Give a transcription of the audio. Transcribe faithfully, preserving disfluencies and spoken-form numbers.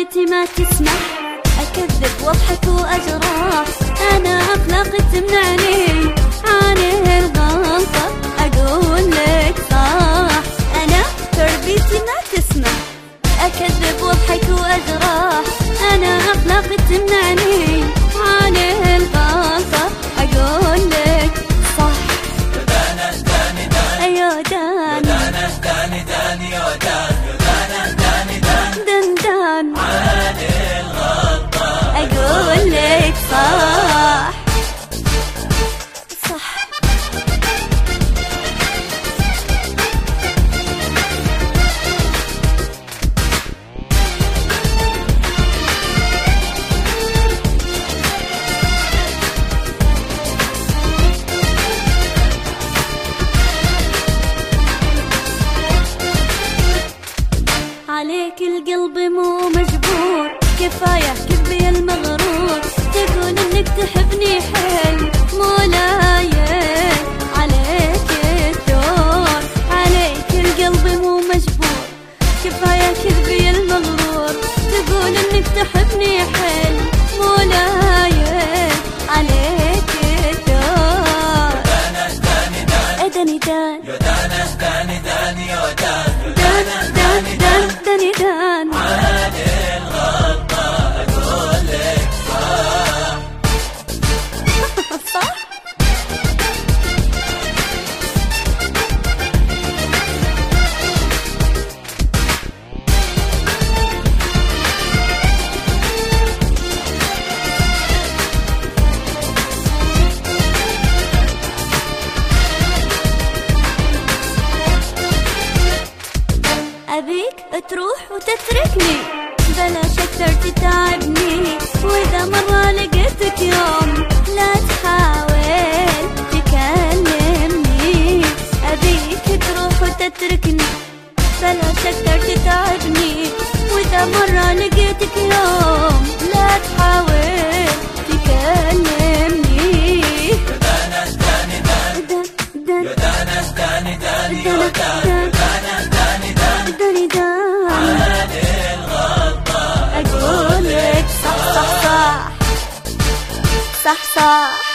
تربيتي ما تسمح أكذب واضحك وأجرح. أنا أخلاقي تمنعني عن الغلطة، أقول لك صح. أنا تربيتي ما تسمح أكذب واضحك وأجرح. أنا أخلاقي تمنعني عن الغلطة، أقول لك صح. يودانا داني دان، أيوة دان، يودانا داني دان، يودان يودانا داني دان، دان دان عن الغلطة أقول لك صح صح. عليك القلب مو مجبور، كفاية كبي المغرور. تقول انك تحبني حيل مو لايق عليك الدور. عليك القلب مو مجبور، كفاية كبي المغرور. تقول انك تحبني حيل مو لايق عليك الدور. يودانا داني دان، داني دان، يودانا داني دان، يودان دان دان دان داني دان، عن الغلطة أقول لك صح. صح. أبيك تروح وتتركني، بلاش أكثر تتعبني. وإذا مرة لقيتك يوم لا تحاول تكلمني. أبيك تروح وتتركني، بلاش أكثر تتعبني. وإذا مرة لقيتك يوم لا تحاول تكلمني. يودانا داني دان، دان دان يودانا داني دان، يودان دان يودانا داني دان، داني دان، عن الغلطة أقول لك صح صح صح صح صح.